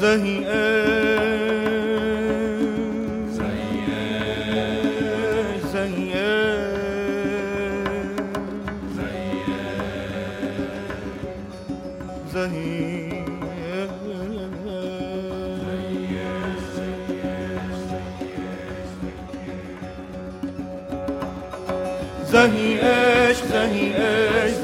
زهی زهی عشق زهی عشق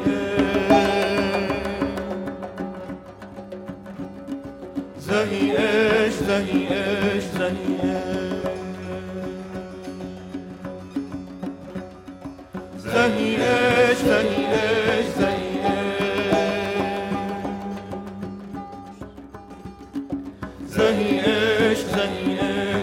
زهی عشق زهی عشق زهی عشق زهی عشق زهی عشق زهی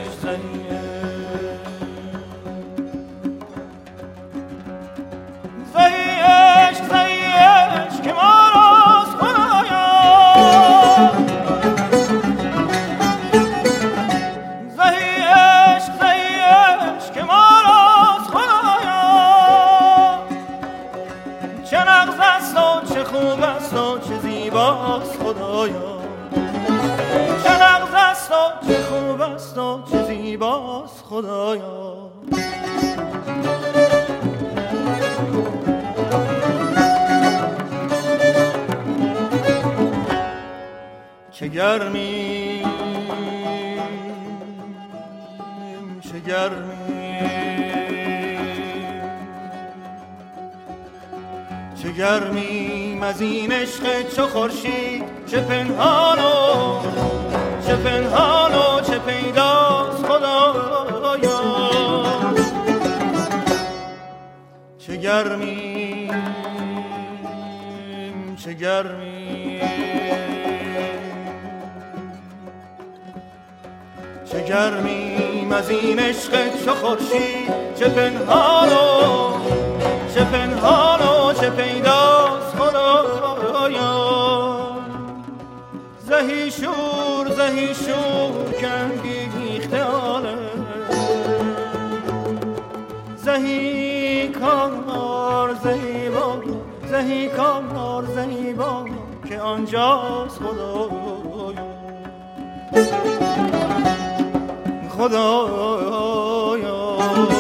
خدایا چه گرمی چه گرمی چه گرمیم از این عشق چو خورشید چه پنهان و چه پیداست خدایا چه گرمیم چه گرمیم چه گرمیم از این عشق چو خورشید چه پنهان و چه پیداست خدایا زهی شور کنگیخته آله زهی کار زهی کار زیبا که آنجاست خدایا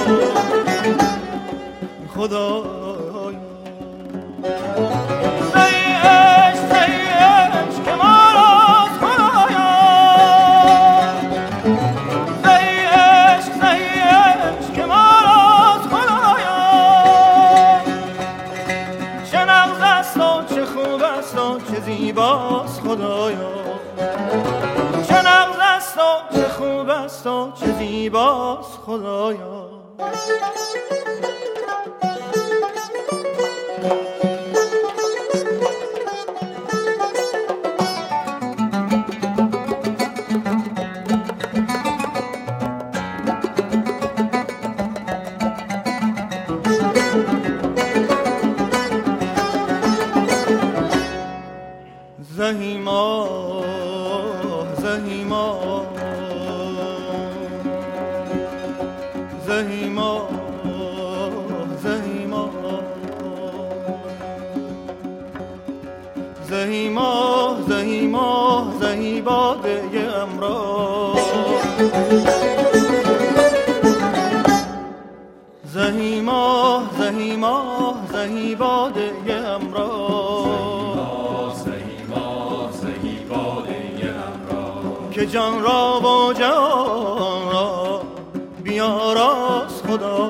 زیباست خدایا چه نغز است و چه خوب است و چه زیباست خدایا زهی ماه زهی ماه زهی ماه زهی ماه زهی ماه زهی ماه زهی باده امراض زهی ماه زهی ماه زهی باده امراض که جان را و جان را بیاراست خدایا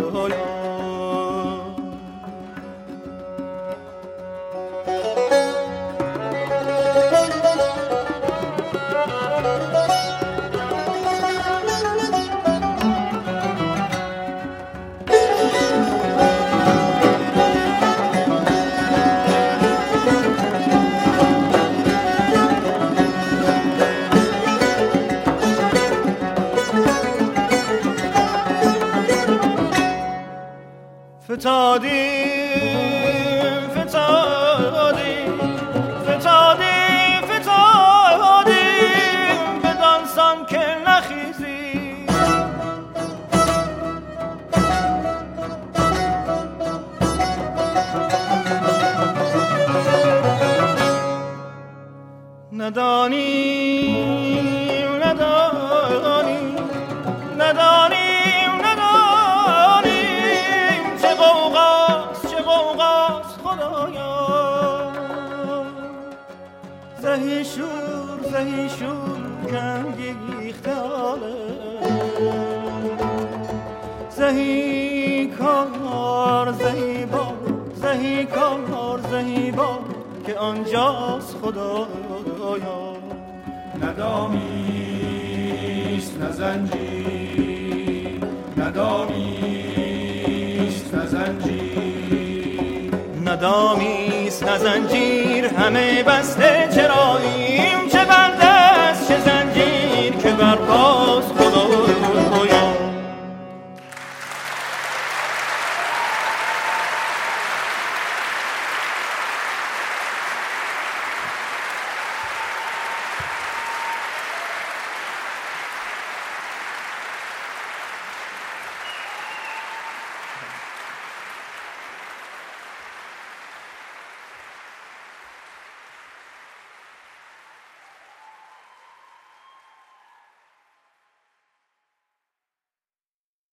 فتادیم بدانسان که نخیزی ندانیم چه غوغاست خدایا. زهی شور کنگیخته حاله، زهی کار زهی بار که آنجاست خدایا. ندامیست نه زنجیر، ندامیست نه زنجیر، ندامیست نه زنجیر، همه بسته چراییم